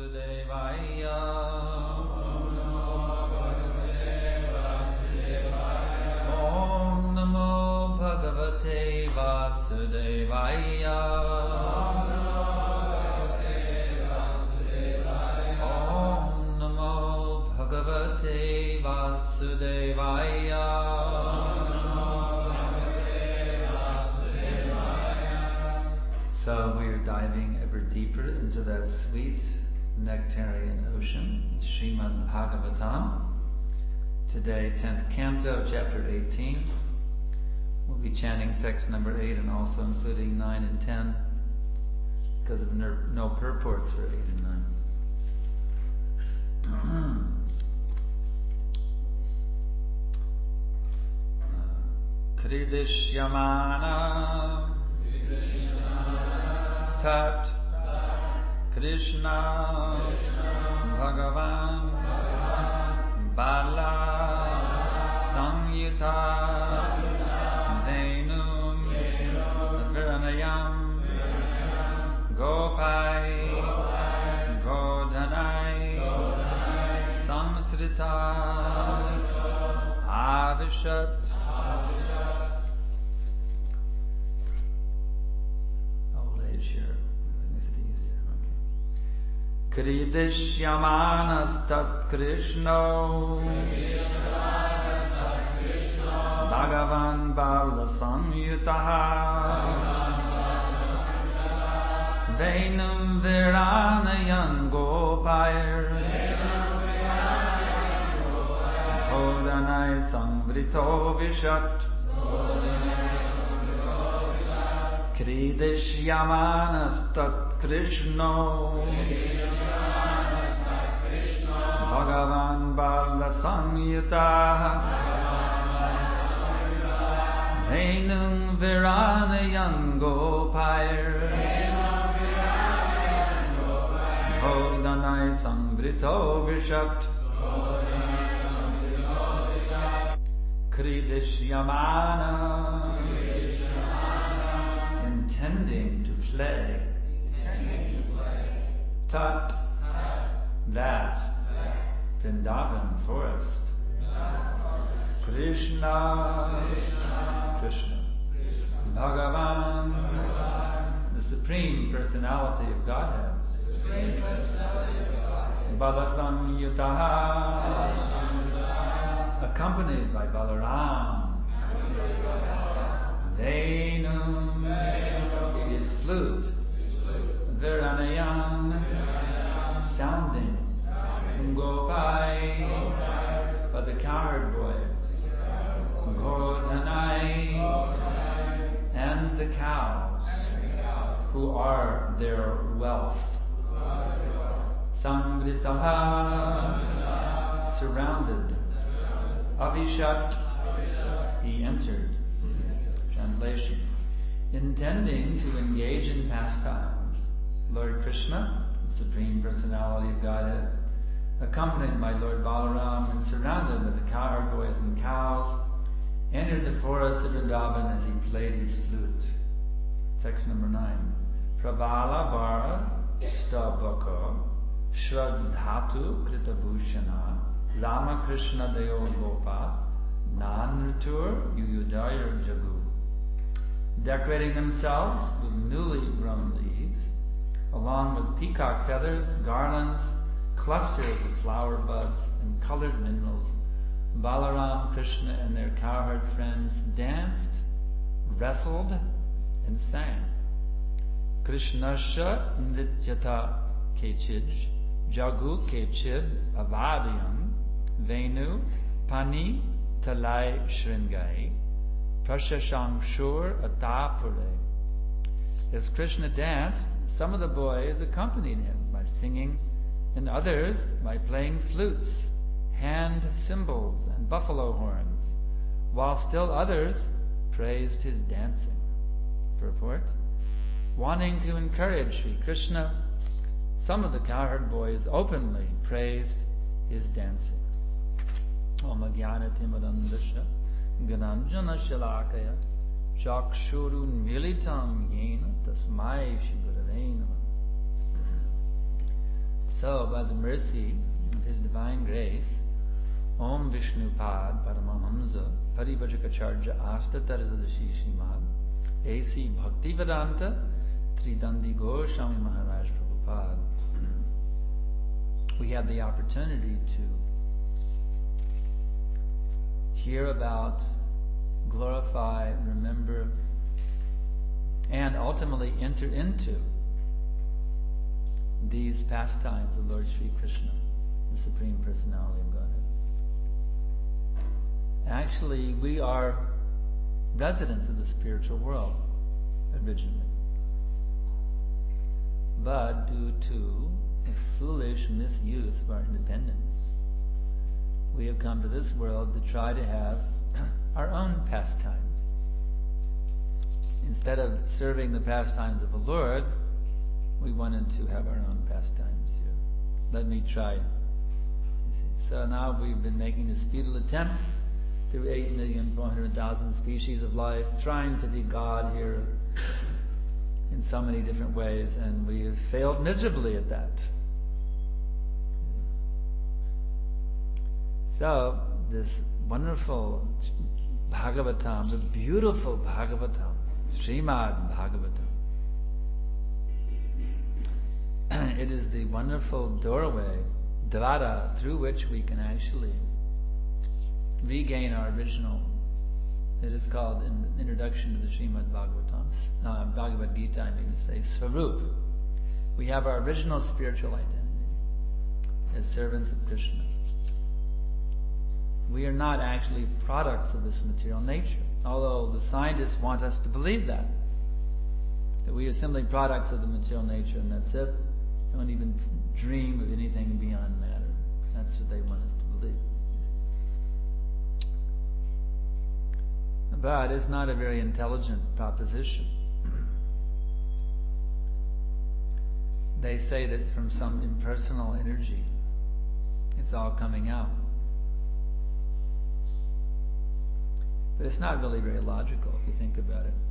Vasudevaya. Om Namo Bhagavate Vasudevaya. Om Namo Bhagavate Vasudevaya. So we are diving ever deeper into that sweet nectarian ocean, Srimad Bhagavatam. Today, 10th canto, chapter 18. We'll be chanting text number 8 and also including 9 and 10 because of no purports for 8 and 9. Kridishyamana Tat Krishna Bhagavan Bala Samyuta Venum Viranayam Gopai Godhanai Samsrita Avishat. Kridishyamanas-tat Krishno Bhagavan Bala Samyutaha Venum Viranayan Gopair Hodhanai Samvrito Vishat. Kridishyamanas-tat Krishno Bhagavan Bala Samyutaha Venum Viranayan Gopair Hodhanai Samvrito Vishat. Kridishyamana, intending to play. Tat, that, Vrindavan forest. Krishna, Krishna. Bhagavan, the Supreme Personality of Godhead. Balasamyutaha, accompanied by Balaram. Venum, his flute. Viranayan, sounding. Gopai, by the cowherd boys. Godhanai, and the cows, who are their wealth. Samvritaha, surrounded. Avishat, he entered. Translation. Intending to engage in pastimes, Lord Krishna, the Supreme Personality of Godhead, accompanied by Lord Balaram and surrounded by the cowherd boys and cows, entered the forest of Vrindavan as he played his flute. Text number 9. Pravala Vara Stabaka Shraddhatu Kritabhushana Rama Krishna Deo Gopa Nanrutur Yuyudayar Jagu. Decorating themselves with newly grown leaves, along with peacock feathers, garlands, clusters of flower buds, and colored minerals, Balaram, Krishna, and their cowherd friends danced, wrestled, and sang. Krishnasya Nityata Kechij, Jagu Kechid Avadiyam, Venu, Pani, Talai Shringai, Prashashang Shur Atapure. As Krishna danced, some of the boys accompanied him by singing, and others by playing flutes, hand cymbals, and buffalo horns, while still others praised his dancing. Purport: wanting to encourage Sri Krishna, some of the cowherd boys openly praised his dancing. Om Jnana Timirandasya Gananjana Shalakaya Chakshurun Militam Yena Tasmai Shri Gurave Namah. So, by the mercy of His divine grace, Om Vishnupad Paramahamsa Parivajikacharya Astatarasadasi Srimad A.C. Bhaktivedanta Tridandi Goswami Maharaj Prabhupada. We have the opportunity to hear about, glorify, remember, and ultimately enter into these pastimes of Lord Sri Krishna, the Supreme Personality of Godhead. Actually, we are residents of the spiritual world originally. But due to a foolish misuse of our independence, we have come to this world to try to have our own pastimes. Instead of serving the pastimes of the Lord, we wanted to have our own pastimes here. Let me try. So now we've been making this futile attempt through 8,400,000 species of life, trying to be God here in so many different ways, and we have failed miserably at that. So, this wonderful Bhagavatam, the beautiful Bhagavatam, Srimad Bhagavatam, it is the wonderful doorway, dvara, through which we can actually regain our original. It is called, in the introduction to the Srimad Bhagavatam, Bhagavad Gita, I mean to say, Swarup. We have our original spiritual identity as servants of Krishna. We are not actually products of this material nature, although the scientists want us to believe that we are simply products of the material nature and that's it. Don't even dream of anything beyond matter. That's what they want us to believe. But it's not a very intelligent proposition. They say that from some impersonal energy, it's all coming out. But it's not really very logical if you think about it.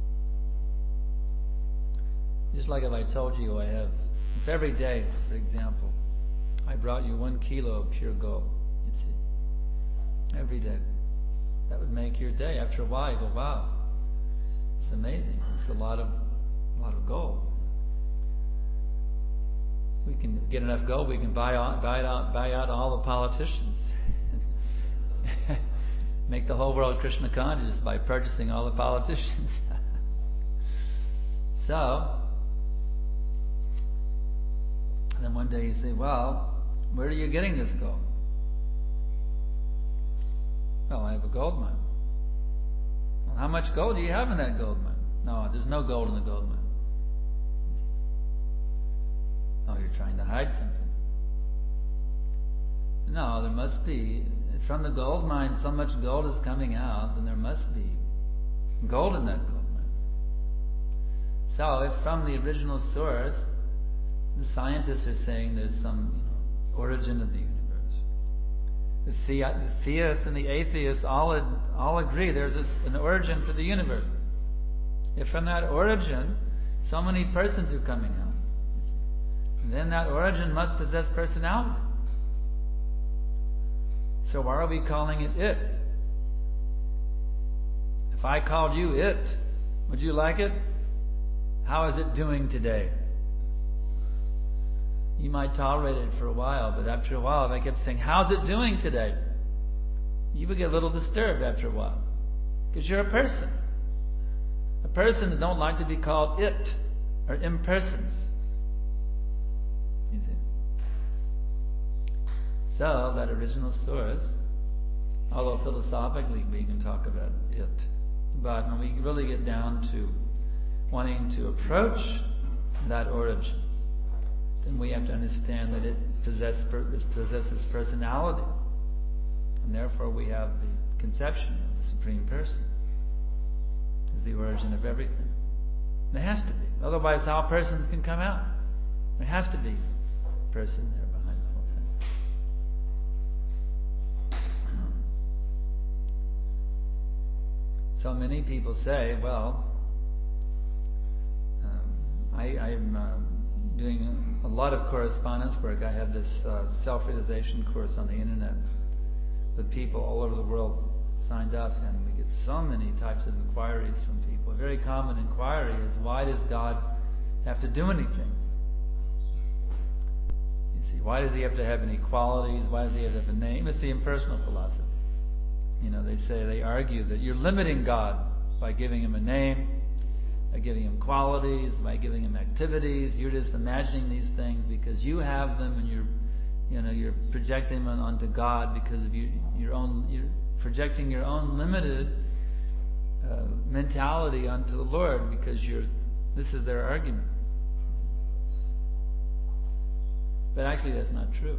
Just like if I told you if every day, for example, I brought you 1 kilo of pure gold, you see, every day, that would make your day. After a while, you go, wow, it's amazing. It's a lot of gold. We can get enough gold. We can buy out all the politicians. Make the whole world Krishna conscious by purchasing all the politicians. So, then one day you say, well, where are you getting this gold? Well, I have a gold mine. Well, how much gold do you have in that gold mine? No, there's no gold in the gold mine. Oh, you're trying to hide something. No, there must be. From the gold mine, so much gold is coming out, then there must be gold in that gold mine. So, if from the original source, the scientists are saying there's some origin of the universe. The theists and the atheists all agree there's an origin for the universe. If from that origin, so many persons are coming out, then that origin must possess personality. So why are we calling it it? If I called you it, would you like it? How is it doing today? You might tolerate it for a while, but after a while, if I kept saying, how's it doing today? You would get a little disturbed after a while. Because you're a person. Persons don't like to be called it, or impersons. You see? So, that original source, although philosophically we can talk about it, but when we really get down to wanting to approach that origin, then we have to understand that it possesses personality. And therefore we have the conception of the Supreme Person as the origin of everything. There has to be. Otherwise how persons can come out? There has to be a person there behind the whole thing. So many people say, well, I'm doing a lot of correspondence work. I have this self-realization course on the internet with people all over the world signed up, and we get so many types of inquiries from people. A very common inquiry is, why does God have to do anything? You see, why does He have to have any qualities? Why does He have to have a name? It's the impersonal philosophy. They argue that you're limiting God by giving Him a name, by giving Him qualities, by giving Him activities. You're just imagining these things because you have them, and you're projecting them onto God because of you're projecting your own limited mentality onto the Lord, because this is their argument. But actually that's not true.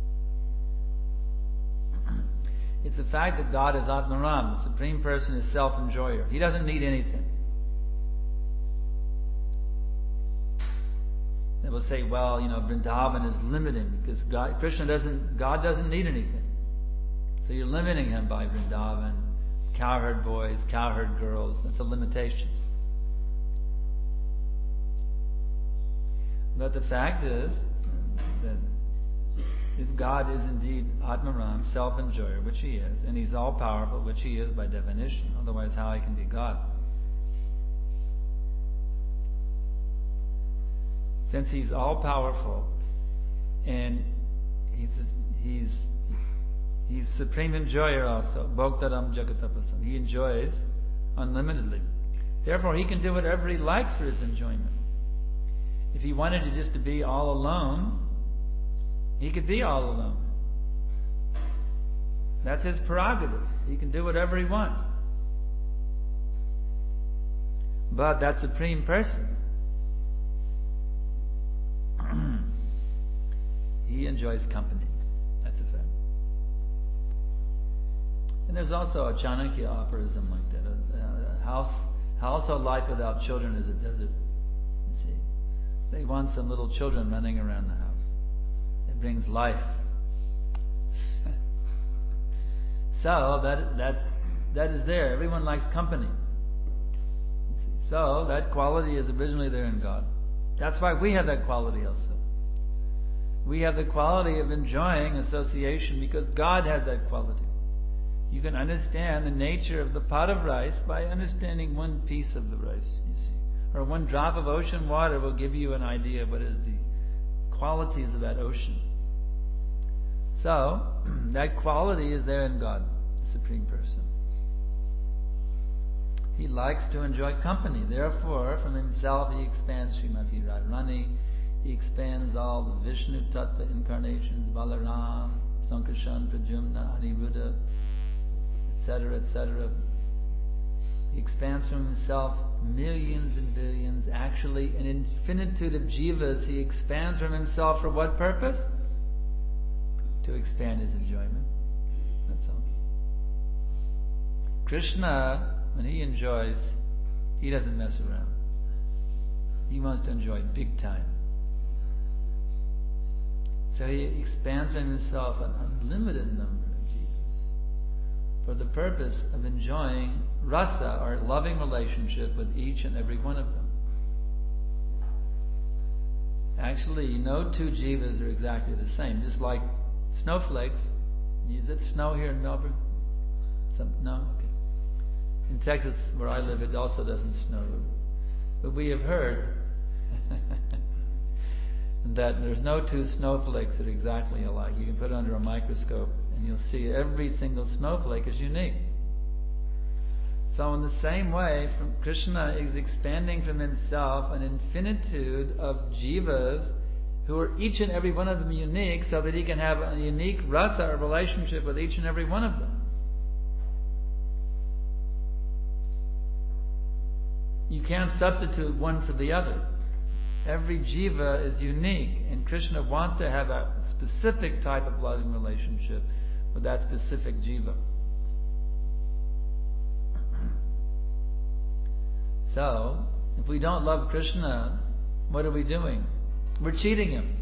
It's the fact that God is Atmaram. The Supreme Person is self-enjoyer. He doesn't need anything. They will say, well, Vrindavan is limiting because God doesn't need anything. So you're limiting Him by Vrindavan, cowherd boys, cowherd girls. That's a limitation. But the fact is that if God is indeed Atmaram, self-enjoyer, which He is, and He's all-powerful, which He is by definition, otherwise how He can be God? Since He's all-powerful, and He's supreme enjoyer also, Bhoktaram Jagatapasam. He enjoys unlimitedly. Therefore, He can do whatever He likes for His enjoyment. If He wanted to just to be all alone, He could be all alone. That's His prerogative. He can do whatever He wants. But that Supreme Person, He enjoys company. That's a fact. And there's also a Chanakya aphorism like that. A house of life without children is a desert. You see, they want some little children running around the house. It brings life. So that is there. Everyone likes company. So that quality is originally there in God. That's why we have that quality also. We have the quality of enjoying association because God has that quality. You can understand the nature of the pot of rice by understanding one piece of the rice, you see. Or one drop of ocean water will give you an idea of what is the qualities of that ocean. So, that quality is there in God, the Supreme Person. He likes to enjoy company. Therefore, from Himself He expands Srimati Radharani. He expands all the Vishnu Tattva incarnations, Balaram, Sankarshan, Pradyumna, Aniruddha, etc., etc. He expands from Himself millions and billions, actually an infinitude of jivas. He expands from Himself for what purpose? To expand His enjoyment. That's all. Krishna, when He enjoys, He doesn't mess around. He wants to enjoy big time. So He expands from Himself an unlimited number of jivas for the purpose of enjoying rasa, or loving relationship, with each and every one of them. Actually, no two jivas are exactly the same. Just like snowflakes. Is it snow here in Melbourne? No? Okay. In Texas, where I live, it also doesn't snow. But we have heard that there's no two snowflakes that are exactly alike. You can put it under a microscope and you'll see every single snowflake is unique. So in the same way, Krishna is expanding from Himself an infinitude of jivas who are each and every one of them unique, so that He can have a unique rasa, or relationship, with each and every one of them. You can't substitute one for the other. Every jiva is unique, and Krishna wants to have a specific type of loving relationship with that specific jiva. So, if we don't love Krishna, what are we doing? We're cheating Him.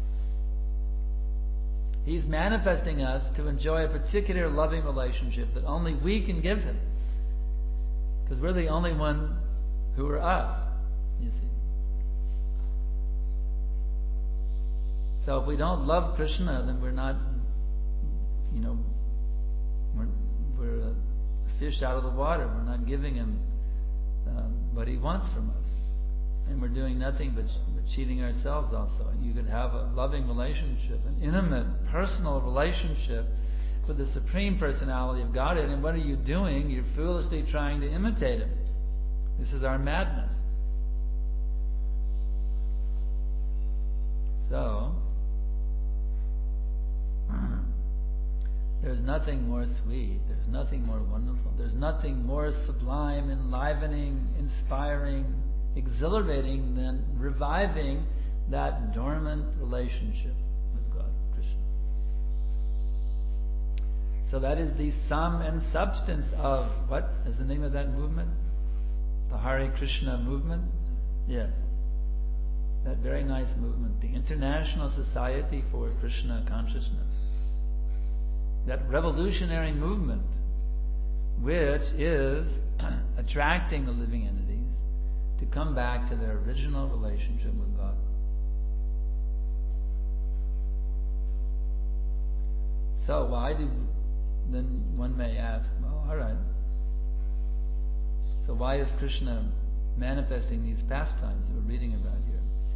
He's manifesting us to enjoy a particular loving relationship that only we can give Him. Because we're the only one who are us, you see. So if we don't love Krishna, then we're not, we're a fish out of the water. We're not giving him what he wants from us. And we're doing nothing but cheating ourselves also. You could have a loving relationship, an intimate, personal relationship with the Supreme Personality of Godhead. And what are you doing? You're foolishly trying to imitate him. This is our madness. So, there's nothing more sweet, there's nothing more wonderful, there's nothing more sublime, enlivening, inspiring, exhilarating than reviving that dormant relationship with God, Krishna. So that is the sum and substance of, what is the name of that movement? The Hare Krishna movement? Yes. That very nice movement, the International Society for Krishna Consciousness. That revolutionary movement which is attracting the living entities to come back to their original relationship with God. So then one may ask, well, alright, so why is Krishna manifesting these pastimes that we're reading about here?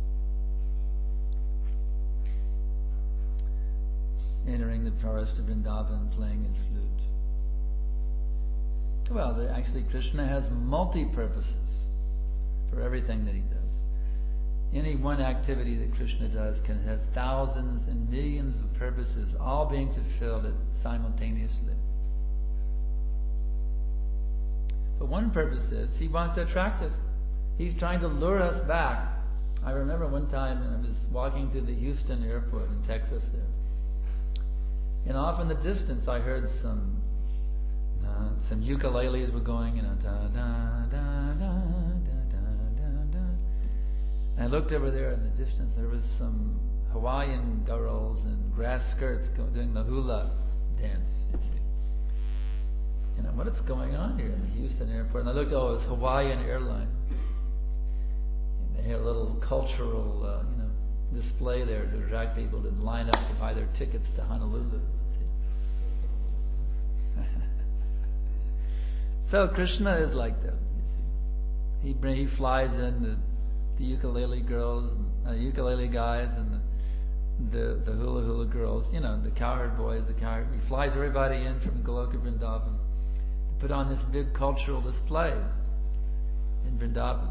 Entering the forest of Vrindavan, playing his flute. Well, actually Krishna has multi-purposes for everything that he does. Any one activity that Krishna does can have thousands and millions of purposes, all being fulfilled simultaneously. But one purpose is, he wants to attract us. He's trying to lure us back. I remember one time I was walking through the Houston airport in Texas there. And off in the distance, I heard some ukuleles were going, da da da da da da da da. And I looked over there in the distance. There was some Hawaiian girls in grass skirts doing the hula dance. You see. And what is going on here in the Houston airport? And I looked. Oh, it was Hawaiian Airline. And they had a little cultural, display there to attract people to line up to buy their tickets to Honolulu. So Krishna is like that. You see, he flies in the ukulele girls, ukulele guys, and the hula hula girls. The cowherd boys, He flies everybody in from Goloka Vrindavan to put on this big cultural display in Vrindavan.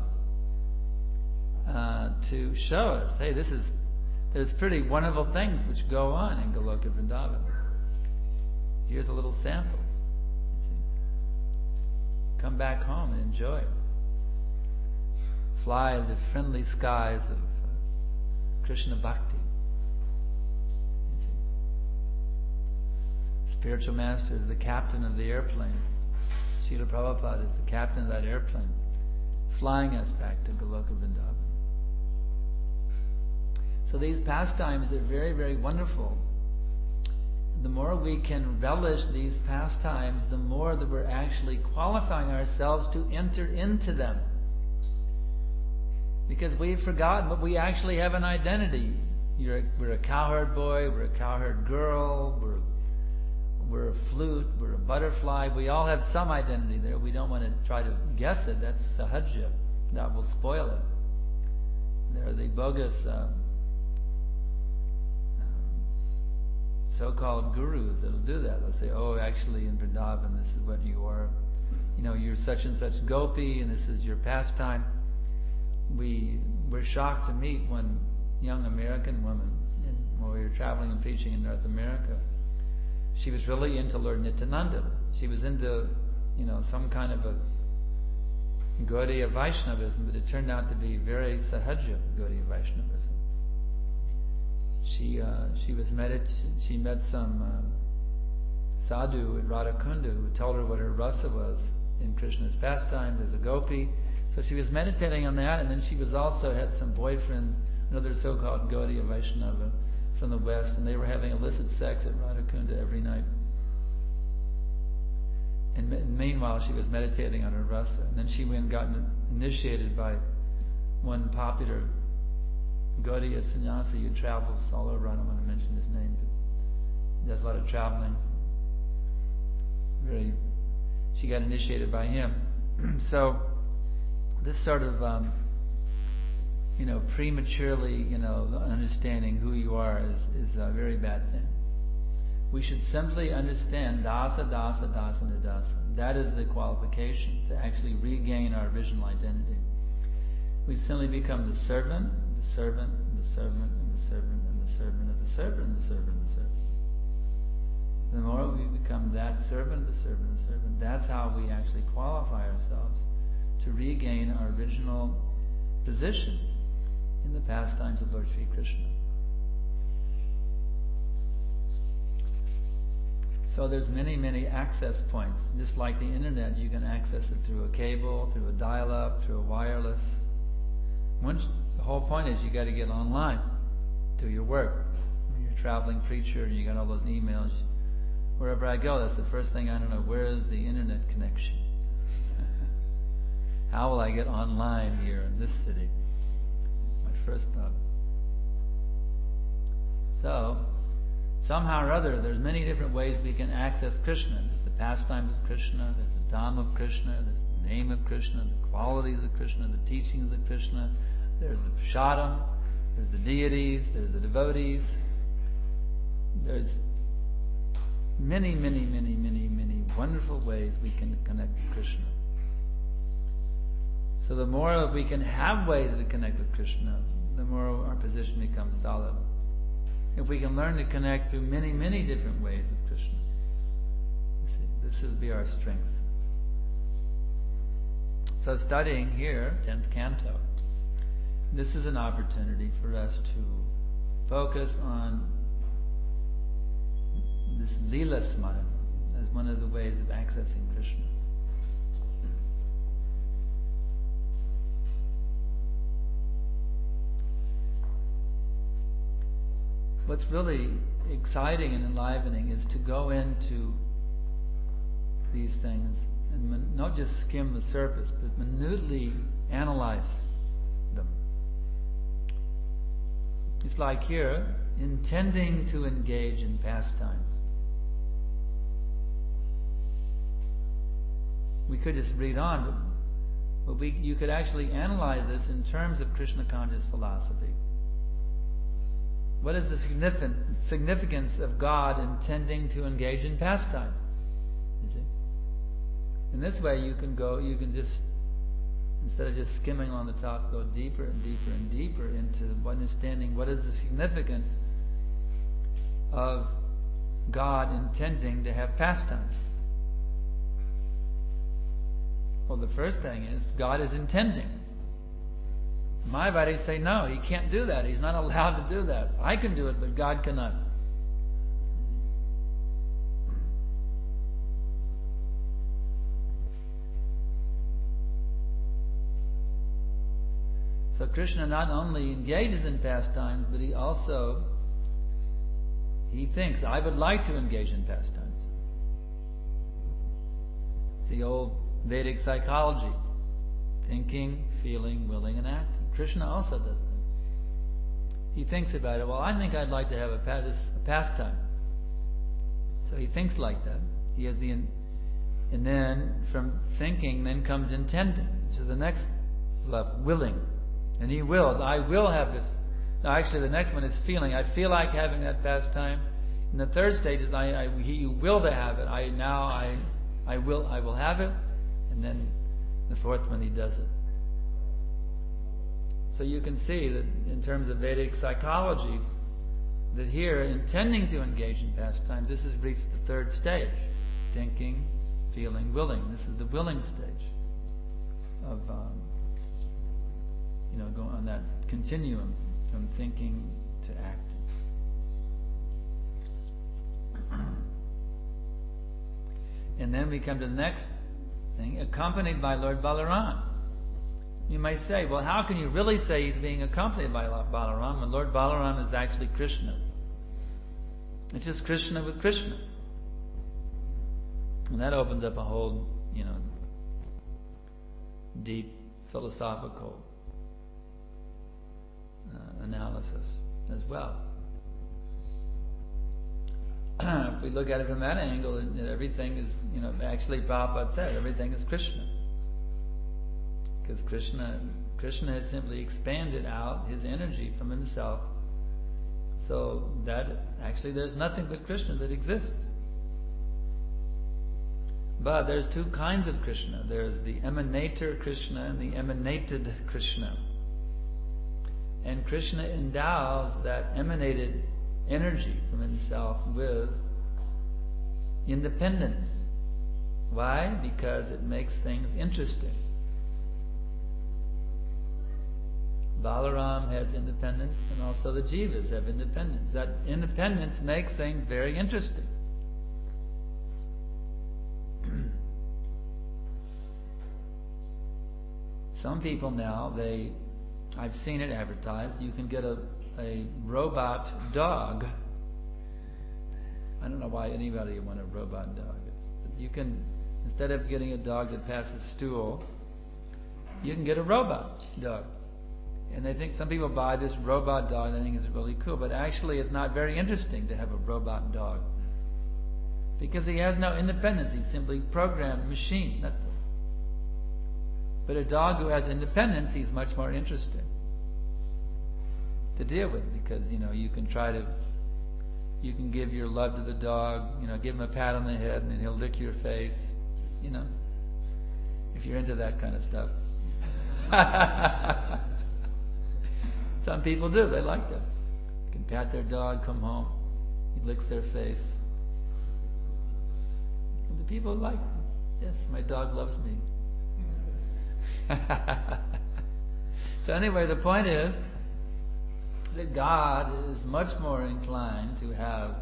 To show us, hey, there's pretty wonderful things which go on in Goloka Vrindavan. Here's a little sample. You see. Come back home and enjoy. Fly the friendly skies of Krishna Bhakti. You see. Spiritual Master is the captain of the airplane. Srila Prabhupada is the captain of that airplane, flying us back to Goloka Vrindavan. So these pastimes are very, very wonderful. The more we can relish these pastimes, the more that we're actually qualifying ourselves to enter into them. Because we've forgotten, but we actually have an identity. We're a cowherd boy, we're a cowherd girl, we're a flute, we're a butterfly. We all have some identity there. We don't want to try to guess it. That's sahajya. That will spoil it. There are the bogus so-called gurus that'll do that. They'll say, oh, actually in Vrindavan, this is what you are. You're such and such gopi, and this is your pastime. We were shocked to meet one young American woman when we were traveling and preaching in North America. She was really into Lord Nityananda. She was into, some kind of a Gaudiya Vaishnavism, but it turned out to be very sahajya Gaudiya Vaishnavism. She met some sadhu at Radhakunda who told her what her rasa was in Krishna's pastimes as a gopi. So she was meditating on that, and then she was also had some boyfriend, another so-called Gaudiya Vaishnava from the West, and they were having illicit sex at Radhakunda every night. And meanwhile, she was meditating on her rasa, and then she went and got initiated by one popular Gaudiya sannyasi who travels all over. I don't want to mention his name, but he does a lot of traveling. She got initiated by him. So this sort of prematurely understanding who you are is a very bad thing. We should simply understand dasa, dasa, dasa, nidasa. That is the qualification to actually regain our original identity. We simply become the servant, the servant, the servant, and the servant, and the servant of the servant, and the servant, and the servant. The more we become that servant, the servant, the servant, that's how we actually qualify ourselves to regain our original position in the pastimes of Lord Sri Krishna. So there's many, many access points. Just like the internet, you can access it through a cable, through a dial-up, through a wireless. The whole point is you got to get online, do your work. When you're a traveling preacher and you got all those emails, wherever I go, that's the first thing I don't know. Where is the internet connection? How will I get online here in this city? My first thought. So, somehow or other, there's many different ways we can access Krishna. There's the pastimes of Krishna, there's the Dham of Krishna, there's the name of Krishna, the qualities of Krishna, the teachings of Krishna, there's the prasadam, there's the deities, there's the devotees. There's many, many, many, many, many wonderful ways we can connect with Krishna. So the more we can have ways to connect with Krishna, the more our position becomes solid. If we can learn to connect through many, many different ways with Krishna, this will be our strength. So studying here, 10th canto, this is an opportunity for us to focus on this Leela Smaran as one of the ways of accessing Krishna. What's really exciting and enlivening is to go into these things and not just skim the surface, but minutely analyze them. It's like here, intending to engage in pastimes. We could just read on, but you could actually analyze this in terms of Krishna conscious philosophy. What is the significance of God intending to engage in pastime? You see? In this way you can just, instead of just skimming on the top, go deeper and deeper and deeper into understanding what is the significance of God intending to have pastimes. Well, the first thing is, God is intending. Mayavadis say, no, he can't do that. He's not allowed to do that. I can do it, but God cannot. So Krishna not only engages in pastimes, but he thinks, I would like to engage in pastimes. It's the old Vedic psychology. Thinking, feeling, willing, and acting. Krishna also does that. He thinks about it. Well, I think I'd like to have a pastime. So he thinks like that. He has and then from thinking, then comes intending. This is the next level, willing. And he wills. I will have this. No, actually, the next one is feeling. I feel like having that pastime. And the third stage is he will to have it. I will have it. And then the fourth one, he does it. So you can see that in terms of Vedic psychology, that here, intending to engage in pastimes, this has reached the third stage. Thinking, feeling, willing. This is the willing stage of, going on that continuum from thinking to acting. And then we come to the next thing, accompanied by Lord Balaram. You might say, well, how can you really say he's being accompanied by Balaram when Lord Balaram is actually Krishna? It's just Krishna with Krishna. And that opens up a whole, deep philosophical analysis as well. If we look at it from that angle, everything is, actually Prabhupada said, everything is Krishna. Because Krishna has simply expanded out his energy from himself. So that actually there's nothing but Krishna that exists. But there's two kinds of Krishna. There's the emanator Krishna and the emanated Krishna. And Krishna endows that emanated energy from himself with independence. Why? Because it makes things interesting. Balaram has independence, and also the Jivas have independence. That independence makes things very interesting. Some people now, I've seen it advertised, you can get a robot dog. I don't know why anybody would want a robot dog. You can, instead of getting a dog that passes stool, you can get a robot dog. And they think some people buy this robot dog and they think it's really cool, but actually it's not very interesting to have a robot dog. Because he has no independence, he's simply programmed machine, that's all. But a dog who has independence, he's much more interesting to deal with, because you can give your love to the dog, give him a pat on the head and then he'll lick your face, if you're into that kind of stuff. Some people do, they like that. You can pat their dog, come home, he licks their face. And the people like, yes, my dog loves me. So anyway, the point is that God is much more inclined to have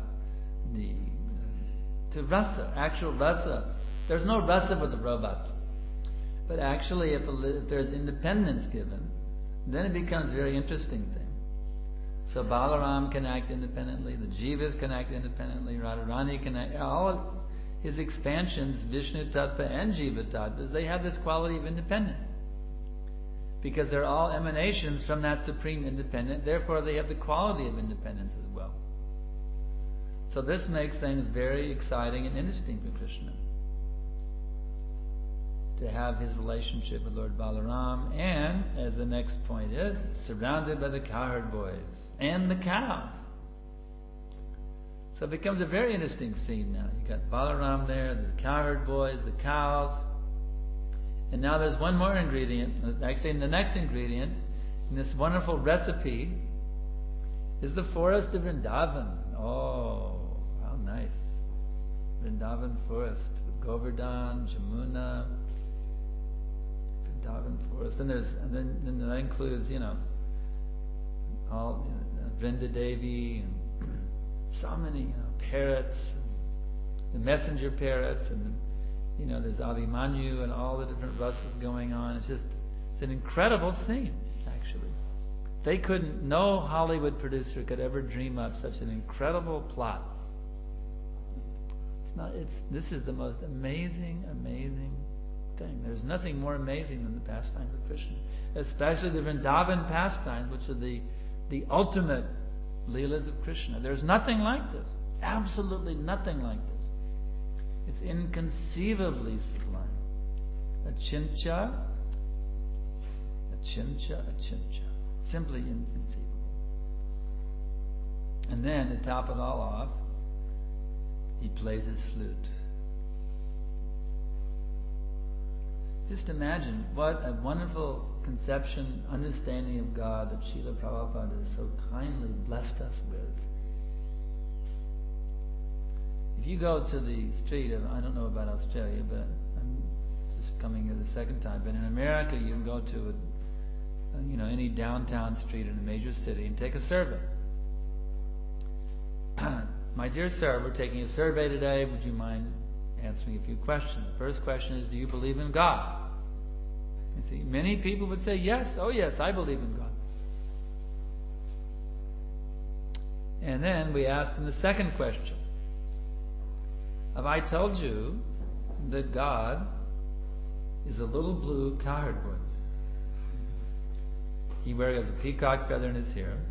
to rasa, actual rasa. There's no rasa with the robot. But actually, if there's independence given, then it becomes a very interesting thing. So Balaram can act independently, the Jivas can act independently, Radharani can act, all of his expansions, Vishnu Tattva and Jiva Tattvas, they have this quality of independence. Because they're all emanations from that supreme independent, therefore they have the quality of independence as well. So this makes things very exciting and interesting for Krishna. To have his relationship with Lord Balaram, and, as the next point is, surrounded by the cowherd boys and the cows. So it becomes a very interesting scene now. You've got Balaram there, the cowherd boys, the cows. And now there's one more ingredient. Actually, the next ingredient in this wonderful recipe is the forest of Vrindavan. Oh, how nice. Vrindavan forest with Govardhan, Jamuna, Vrindavan forest. And then that includes, all Vrinda Devi and so many parrots, the messenger parrots, and there's Abhimanyu and all the different rasas going on. It's an incredible scene, actually. No Hollywood producer could ever dream up such an incredible plot. This is the most amazing thing. There's nothing more amazing than the pastimes of Krishna, especially the Vrindavan pastimes, which are the ultimate Leelas of Krishna. There's nothing like this. Absolutely nothing like this. It's inconceivably sublime. Achintya. Simply inconceivable. And then, to top it all off, he plays his flute. Just imagine what a wonderful conception, understanding of God that Srila Prabhupada has so kindly blessed us with. If you go to the street of, I don't know about Australia, but I'm just coming here the second time, but in America you can go to any downtown street in a major city and take a survey. My dear sir, we're taking a survey today. Would you mind answering a few questions? The first question is, do you believe in God? You see, many people would say yes. Oh yes, I believe in God. And then we ask them the second question. Have I told you that God is a little blue cowherd boy? He wears a peacock feather in his hair,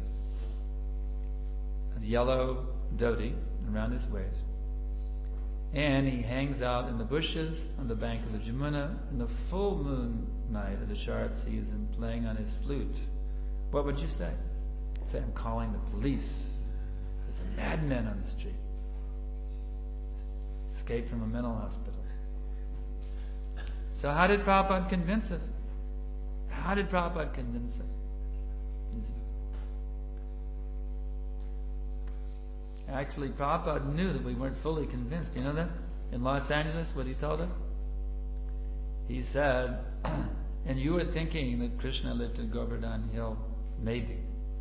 a yellow dhoti around his waist, and he hangs out in the bushes on the bank of the Jamuna in the full moon night of the Sharad season, playing on his flute. What would you say? Say, I'm calling the police. There's a madman on the street. Escaped from a mental hospital. So how did Prabhupada convince us? How did Prabhupada convince us? Actually, Prabhupada knew that we weren't fully convinced. You know that? In Los Angeles, what he told us? He said, and you were thinking that Krishna lived at Govardhan Hill. Maybe.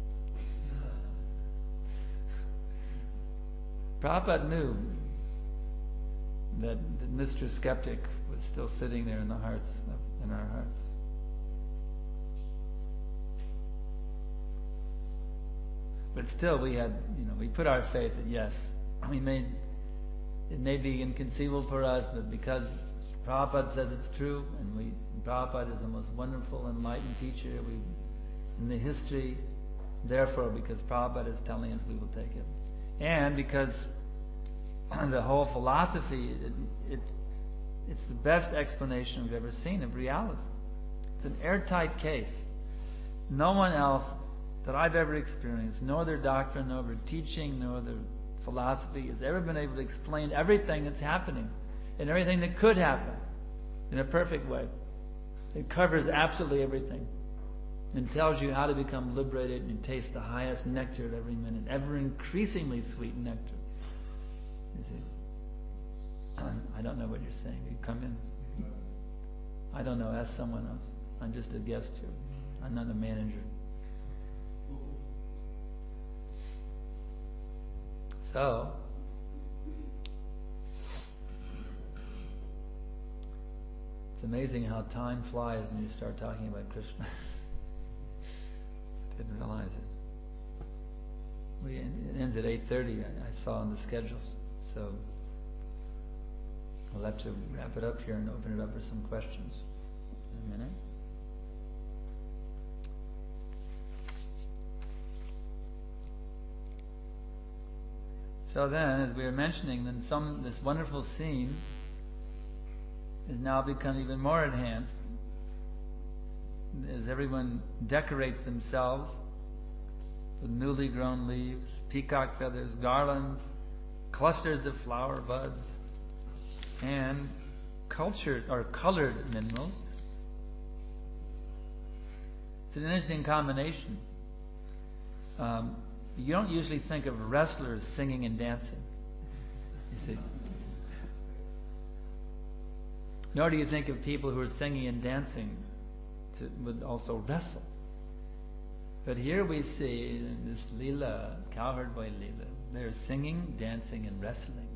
Prabhupada knew that Mr. Skeptic was still sitting there in our hearts. But still, we put our faith that yes, it may be inconceivable for us, but because Prabhupada says it's true, and Prabhupada is the most wonderful, enlightened teacher in the history. Therefore, because Prabhupada is telling us, we will take it. And because the whole philosophy, it's the best explanation we've ever seen of reality. It's an airtight case. No one else that I've ever experienced, no other doctrine, no other teaching, no other philosophy has ever been able to explain everything that's happening and everything that could happen in a perfect way. It covers absolutely everything and tells you how to become liberated and taste the highest nectar at every minute, ever increasingly sweet nectar. You see? I don't know what you're saying. You come in. I don't know. Ask someone else. I'm just a guest here. I'm not a manager. So, it's amazing how time flies when you start talking about Krishna. Didn't realize it. It ends at 8:30. I saw on the schedules. So I'll have to wrap it up here and open it up for some questions in a minute. So then, as we were mentioning, this wonderful scene has now become even more enhanced as everyone decorates themselves with newly grown leaves, peacock feathers, garlands, clusters of flower buds, and colored minerals. It's an interesting combination. You don't usually think of wrestlers singing and dancing, you see. Nor do you think of people who are singing and dancing would also wrestle. But here we see this Leela, cowherd boy Leela. They're singing, dancing, and wrestling.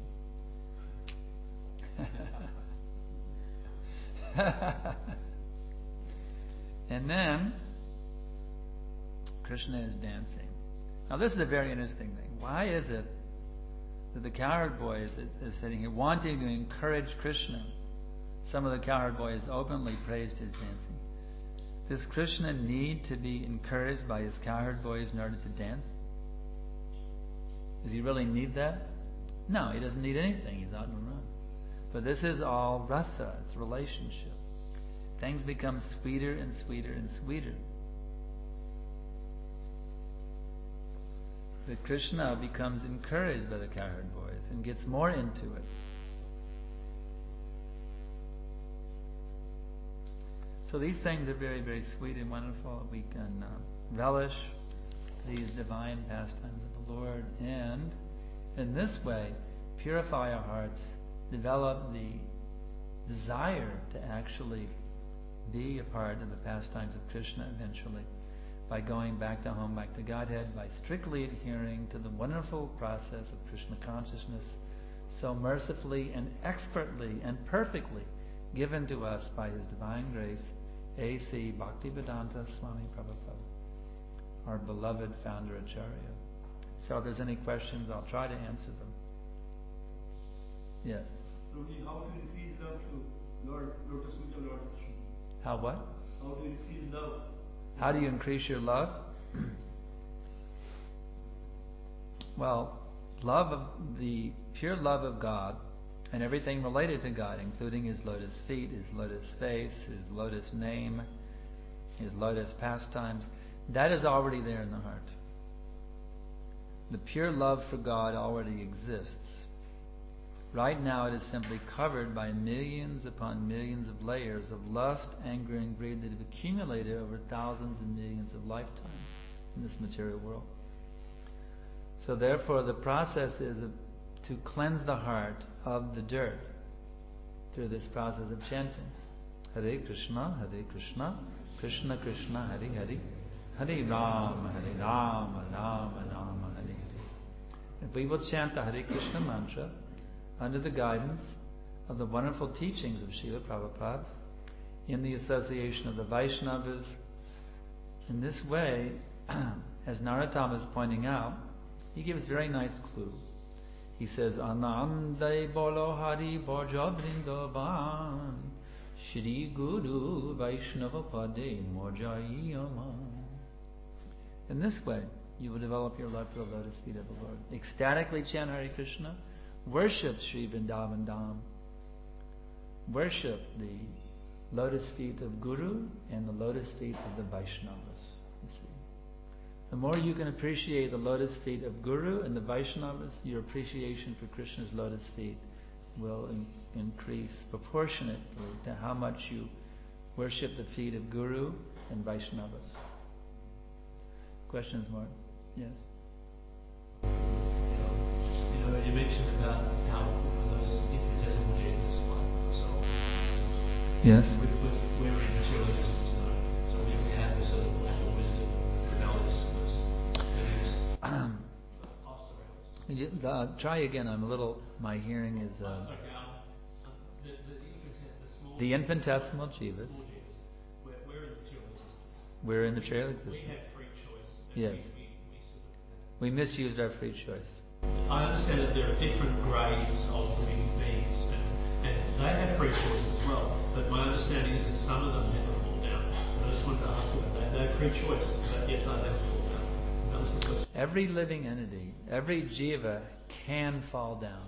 And then Krishna is dancing. Now this is a very interesting thing. Why is it that the cowherd boys that is sitting here wanting to encourage Krishna, some of the cowherd boys openly praised his dancing? Does Krishna need to be encouraged by his cowherd boys in order to dance? Does he really need that? No, he doesn't need anything. He's out and run. But this is all rasa. It's relationship. Things become sweeter and sweeter and sweeter. That Krishna becomes encouraged by the cowherd boys and gets more into it. So these things are very, very sweet and wonderful. We can relish these divine pastimes of the Lord, and in this way purify our hearts, develop the desire to actually be a part of the pastimes of Krishna eventually, by going back to home, back to Godhead, by strictly adhering to the wonderful process of Krishna consciousness, so mercifully and expertly and perfectly given to us by His divine grace, A.C. Bhaktivedanta Swami Prabhupada, our beloved founder Acharya. So if there's any questions, I'll try to answer them. Yes? Prabhuji, how to increase love to Lord, Lotus Feet of Lord Krishna? How what? How to increase love How do you increase your love? Well, the pure love of God and everything related to God, including His lotus feet, His lotus face, His lotus name, His lotus pastimes, that is already there in the heart. The pure love for God already exists. Right now it is simply covered by millions upon millions of layers of lust, anger, and greed that have accumulated over thousands and millions of lifetimes in this material world. So therefore the process is to cleanse the heart of the dirt through this process of chanting. Hare Krishna, Krishna Krishna, Hare Hare, Hare Rama, Rama Rama, Hare Hare. If we will chant the Hare Krishna mantra under the guidance of the wonderful teachings of Srila Prabhupada, in the association of the Vaishnavas, in this way, as Narottama is pointing out, he gives a very nice clue. He says, Anandai Bolo Hari Bhoja Vrindavan Shri Guru Vaishnava Pade Mojayama. In this way, you will develop your love for the lotus feet of the Lord. Ecstatically chant Hare Krishna. Worship Sri Vrindavan Dham. Worship the lotus feet of Guru and the lotus feet of the Vaishnavas. You see. The more you can appreciate the lotus feet of Guru and the Vaishnavas, your appreciation for Krishna's lotus feet will increase proportionately to how much you worship the feet of Guru and Vaishnavas. Questions, Mark? Yes. You mentioned about how those infinitesimal genius like ourselves. Yes. We're in material existence now, so we have this sort of lack of wisdom, rebelliousness. Try again. My hearing is. The infinitesimal jivas. We're in material existence. We have free choice. Yes. We misused our free choice. I understand that there are different grades of living beings, and they have free choice as well. But my understanding is that some of them never fall down. And I just wanted to ask you about that. They have free choice, but yet they never fall down. That was the question. Every living entity, every jiva can fall down.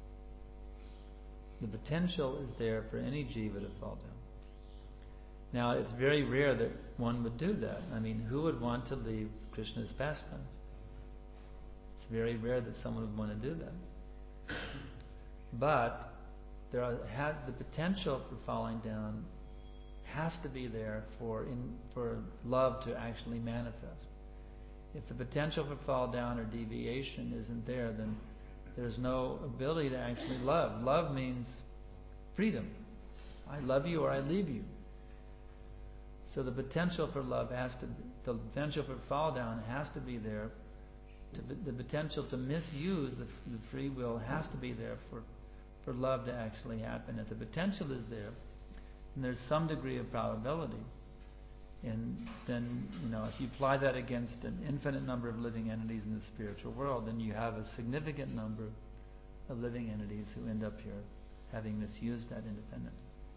The potential is there for any jiva to fall down. Now, it's very rare that one would do that. I mean, who would want to leave Krishna's pastimes? It's very rare that someone would want to do that. But the potential for falling down has to be there for love to actually manifest. If the potential for fall down or deviation isn't there, then there's no ability to actually love. Love means freedom. I love you or I leave you. So the potential for the potential for fall down has to be there. The potential to misuse the free will has to be there for love to actually happen. If the potential is there, then there's some degree of probability. And then, if you apply that against an infinite number of living entities in the spiritual world, then you have a significant number of living entities who end up here having misused that independence.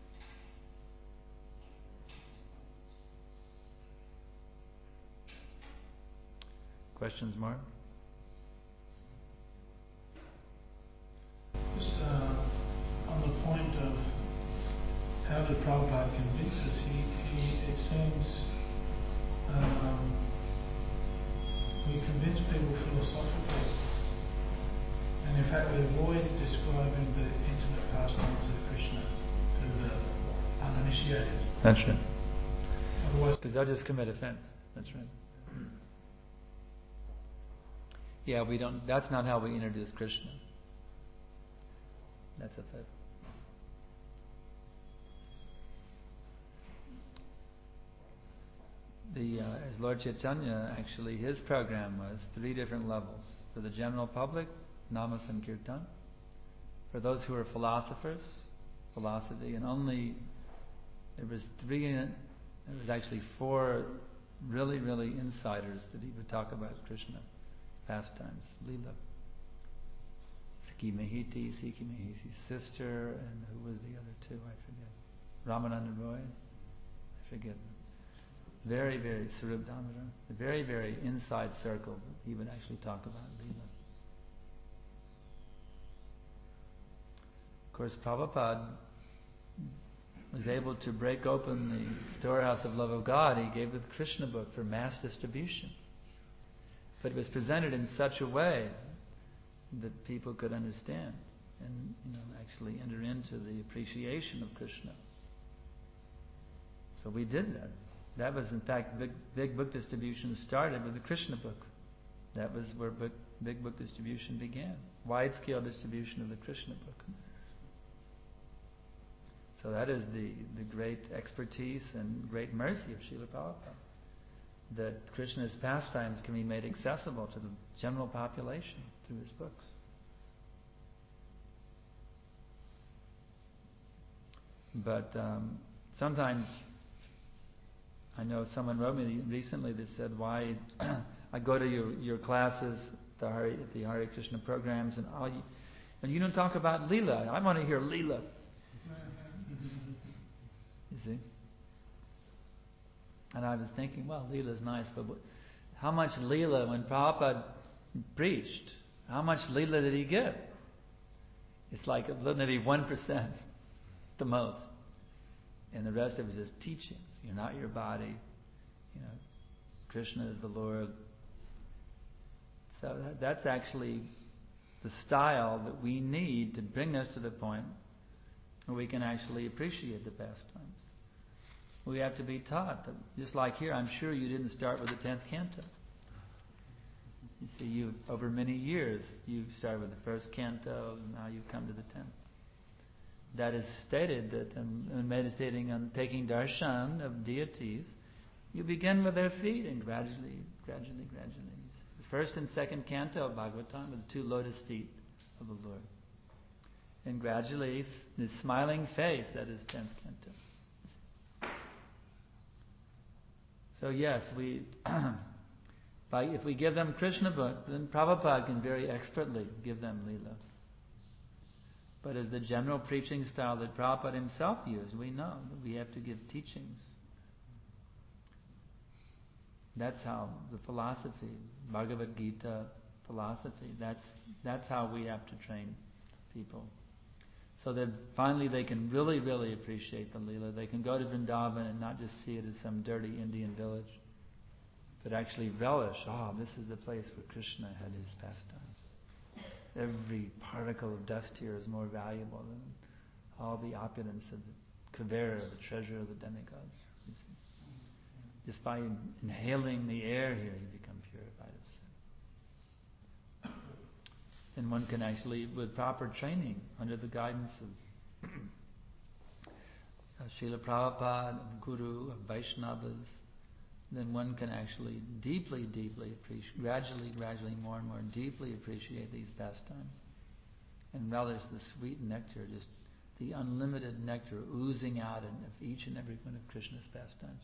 Questions, Mark? Just on the point of how did Prabhupada convince us, it seems we convince people philosophically, and in fact we avoid describing the intimate pastimes of Krishna to the uninitiated. That's right. Otherwise, because they'll just commit offense. That's right. Yeah, we don't. That's not how we introduce Krishna. That's a fact. As Lord Chaitanya, actually, his program was 3 different levels. For the general public, Nama Sankirtan. For those who are philosophers, philosophy, and only there was 4 really, really insiders that he would talk about Krishna pastimes, Leela. Sikhi Mahiti's sister, and who was the other 2? I forget. Ramananda Roy? I forget. Very, very Sarup Damodar. A very, very inside circle. He would actually talk about Leela. Of course, Prabhupada was able to break open the storehouse of love of God. He gave the Krishna book for mass distribution. But it was presented in such a way that people could understand and actually enter into the appreciation of Krishna. So we did that. That was, in fact, big book distribution started with the Krishna book. That was where big book distribution began. Wide-scale distribution of the Krishna book. So that is the great expertise and great mercy of Srila Prabhupada, that Krishna's pastimes can be made accessible to the general population through his books. But sometimes, I know someone wrote me recently that said, why I go to your classes, the Hare Krishna programs, and you don't talk about Leela. I want to hear Leela. You see? And I was thinking, well, Leela's nice, but how much Leela, when Prabhupada preached, how much Leela did he give? It's like maybe 1%, the most. And the rest of it is teachings. You're not your body. Krishna is the Lord. So that's actually the style that we need to bring us to the point where we can actually appreciate the pastimes. We have to be taught that, just like here, I'm sure you didn't start with the 10th canto. You see, over many years, you started with the first canto, and now you've come to the 10th. That is stated that in meditating on taking darshan of deities, you begin with their feet and gradually. The first and second canto of Bhagavatam are the two lotus feet of the Lord. And gradually, the smiling face, that is 10th canto. So yes, if we give them Krishna book, then Prabhupada can very expertly give them Leela. But as the general preaching style that Prabhupada himself used, we know that we have to give teachings. That's how the philosophy, Bhagavad Gita philosophy, that's how we have to train people. So that finally they can really, really appreciate the Leela. They can go to Vrindavan and not just see it as some dirty Indian village, but actually relish, this is the place where Krishna had his pastimes. Every particle of dust here is more valuable than all the opulence of the Kuvera, the treasure of the demigods. Just by inhaling the air here, you become purified of sin. And one can actually, with proper training, under the guidance of Srila Prabhupada, of Guru, of Vaishnavas, then one can actually deeply appreciate, gradually, more and more deeply appreciate these pastimes. And relish the sweet nectar, just the unlimited nectar oozing out of each and every one of Krishna's pastimes.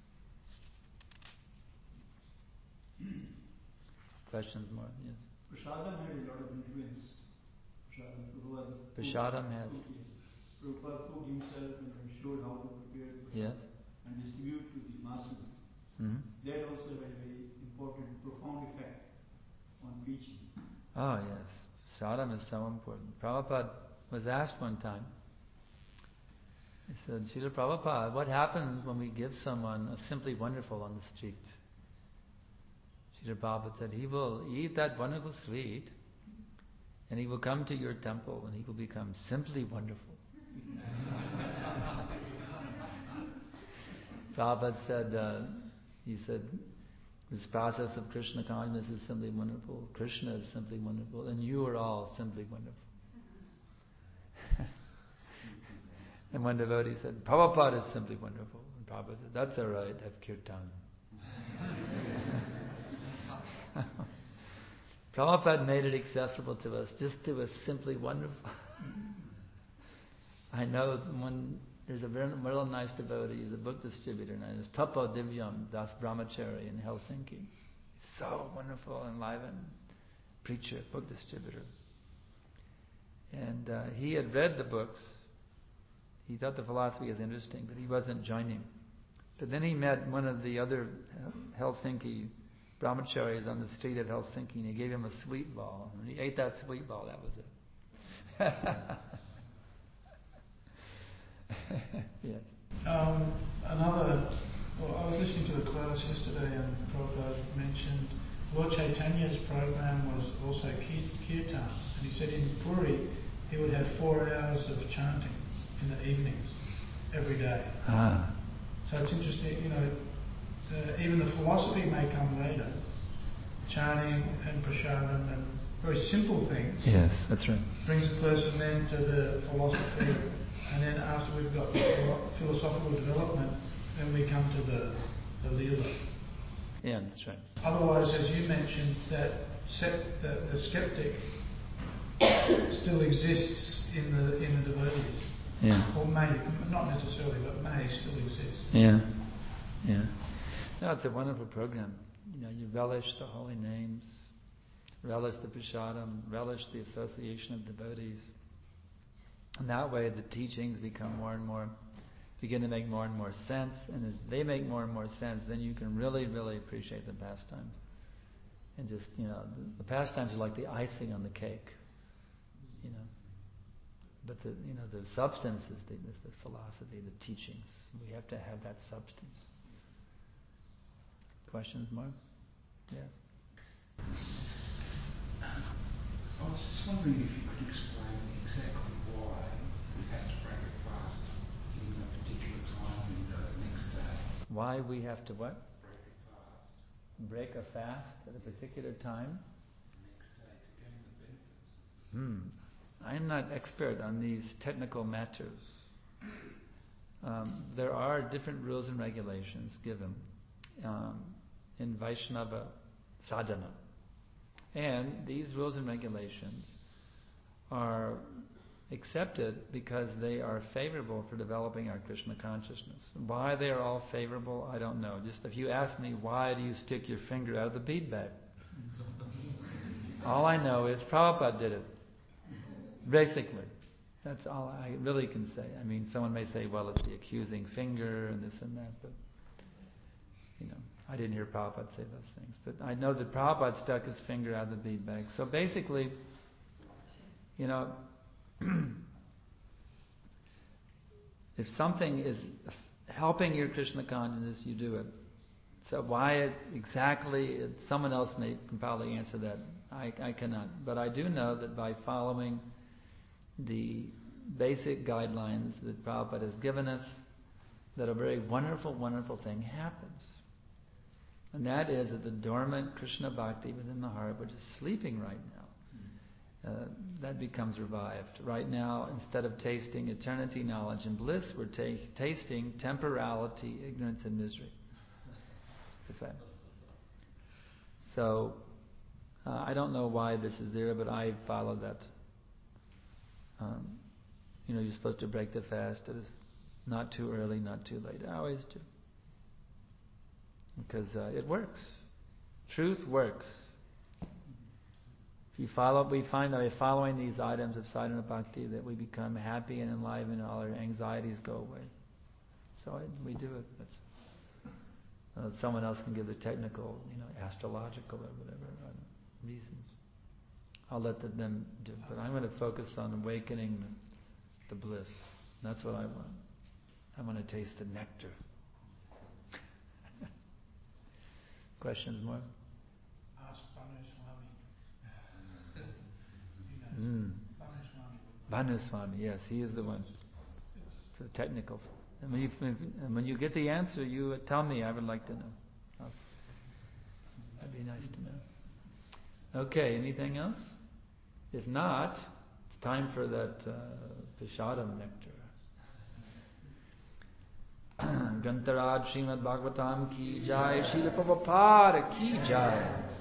Questions more? Yes. Prasadam had a lot of influence. Prasadam has. Prabhupada cooked himself and showed how to prepare prasad, yes, and distribute to the masses. Mm-hmm. That also had a very important, profound effect on preaching. Oh yes, Prasadam is so important. Prabhupada was asked one time, he said, Srila Prabhupada, what happens when we give someone a Simply Wonderful on the street? Srila Prabhupada said, he will eat that wonderful sweet and he will come to your temple and he will become simply wonderful. Prabhupada said, he said, this process of Krishna consciousness is simply wonderful, Krishna is simply wonderful, and you are all simply wonderful. And one devotee said, Prabhupada is simply wonderful. And Prabhupada said, that's all right, have kirtan. Prabhupada made it accessible to us, just to us simply wonderful. I know there's a very nice devotee, he's a book distributor, and it's Tapo Divyam Das Brahmachari in Helsinki. He's so wonderful, enlivened preacher, book distributor. And he had read the books. He thought the philosophy was interesting, but he wasn't joining. But then he met one of the other Helsinki brahmacharis on the street of Helsinki, and he gave him a sweet ball. And when he ate that sweet ball, that was it. Yes. I was listening to a class yesterday, and Prabhupada mentioned Lord Chaitanya's program was also kirtan, and he said in Puri he would have 4 hours of chanting in the evenings every day. So it's interesting, even the philosophy may come later, chanting and prasadam and very simple things. Yes, that's right. Brings a person then to the philosophy, and then after we've got the philosophical development, then we come to the lila. Yeah, that's right. Otherwise, as you mentioned, that the skeptic still exists in the devotees. Yeah. Or may, not necessarily, but may still exist. Yeah. Yeah. No, it's a wonderful program. You relish the holy names, relish the prasadam, relish the association of devotees. And that way the teachings begin to make more and more sense, and as they make more and more sense, then you can really, really appreciate the pastimes. And just, the pastimes are like the icing on the cake, But the substance is the philosophy, the teachings. We have to have that substance. Questions, Mark? Yeah. I was just wondering if you could explain exactly why we have to break a fast in a particular time and go the next day. Why we have to what? Break a fast. Break a fast at a particular time? The next day to gain the benefits. I'm not expert on these technical matters. There are different rules and regulations given in Vaishnava sadhana. And these rules and regulations are accepted because they are favorable for developing our Krishna consciousness. Why they are all favorable, I don't know. Just if you ask me, why do you stick your finger out of the bead bag? All I know is Prabhupada did it. Basically. That's all I really can say. I mean, someone may say, well, it's the accusing finger and this and that, but, I didn't hear Prabhupada say those things. But I know that Prabhupada stuck his finger out of the bead bag. So basically, if something is helping your Krishna consciousness, you do it. So why someone else can probably answer that. I cannot. But I do know that by following the basic guidelines that Prabhupada has given us, that a very wonderful, wonderful thing happens. And that is that the dormant Krishna bhakti within the heart, which is sleeping right now, that becomes revived. Right now, instead of tasting eternity, knowledge, and bliss, we're tasting temporality, ignorance, and misery. It's a fact. So, I don't know why this is there, but I follow that. You're supposed to break the fast. It is not too early, not too late. I always do. Because it works. Truth works. We find that by following these items of sadhana bhakti that we become happy and enlivened and all our anxieties go away. So we do it. Someone else can give the technical, astrological or whatever reasons. I'll let them do it. But I'm going to focus on awakening the bliss. That's what I want. I want to taste the nectar. Questions more? Ask Bhanu Swami. Bhanu Swami, yes, he is the one. For the technicals. And when you get the answer, you tell me. I would like to know. That'd be nice to know. Okay, anything else? If not, it's time for that prasadam nectar. Grantaraj Srimad Bhagavatam ki jai, Srila Prabhupada ki jai.